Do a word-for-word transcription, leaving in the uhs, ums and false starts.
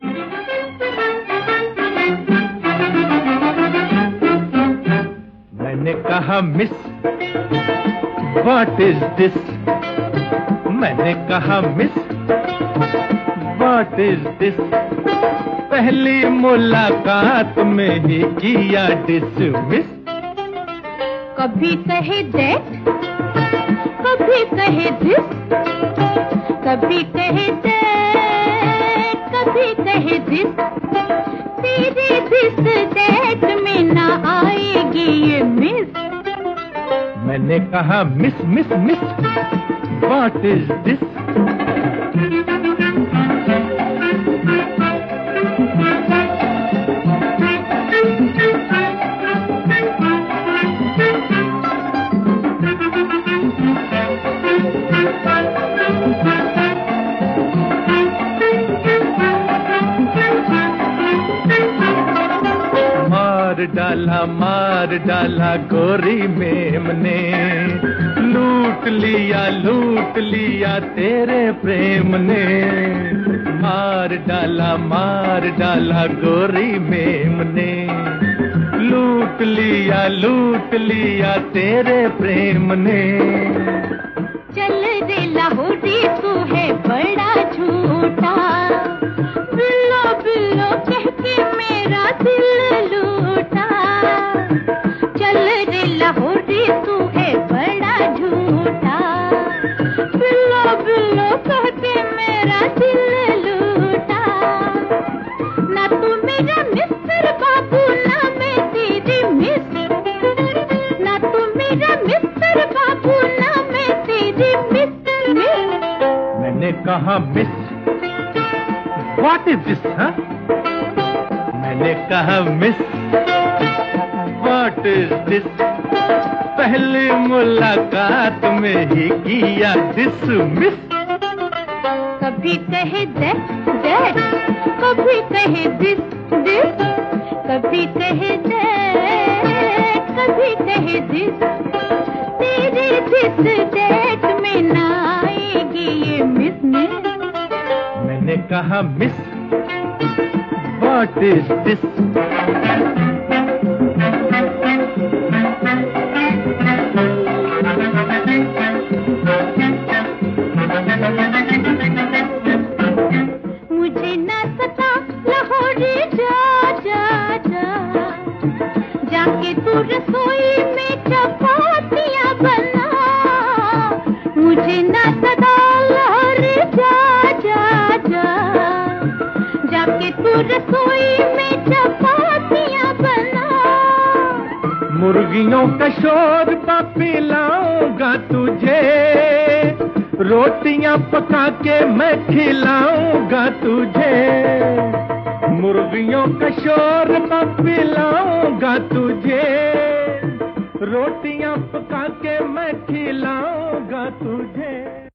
मैंने कहा miss what is this, मैंने कहा मिस व्हाट इज दिस, पहली मुलाकात में ही किया डिसमिस। कभी कहे दैट, कभी कहे दिस, कभी कहे दैट, कभी कहे दिस, तेरे दिस दैट में ना आएगी ये मिस। मैंने कहा miss miss miss what is this, मार डाला मार डाला गोरी मेम ने, लूट लिया लूट लिया तेरे प्रेम ने। मार डाला मार डाला गोरी मेम ने, लूट लिया लूट लिया तेरे प्रेम ने। चल रे लाहौरी तू है बड़ा झूठा, बिल्लो बिल्लो कह के मेरा दिल लूटा। चल रे लाहौरी तू है बड़ा झूठा, बिल्लो बिल्लो कह के मेरा दिल लूटा। ना तू मेरा मिस्टर बाबू ना मैं तेरी मिस, ना तू मेरा मिस्टर बाबू ना मैं तेरी मिस मिस। मैंने कहा मिस व्हाट इज दिस, हाँ? मैंने कहा मिस व्हाट इज दिस, पहली मुलाकात में ही किया डिसमिस। कभी कहे दैट दैट, कभी कहे दिस दिस, कभी कहे दैट, कभी कहे दिस, तेरे दिस दैट में ना आएगी ये मिस मिस। मैंने कहा मिस व्हाट इज दिस, मुझे ना सता लाहौरी जा जा जा, जाके तू रसोई में चपातियां बना। मुझे ना सता लाहौरी जा जा जा, जाके तू रसोई में चपातियां बना। मुर्गियों का शोर पापी लाऊंगा तुझे, रोटियां पका के मैं खिलाऊंगा तुझे। मुर्गियों का शोर पापी लाऊंगा तुझे, रोटियां पका के मैं खिलाऊंगा तुझे।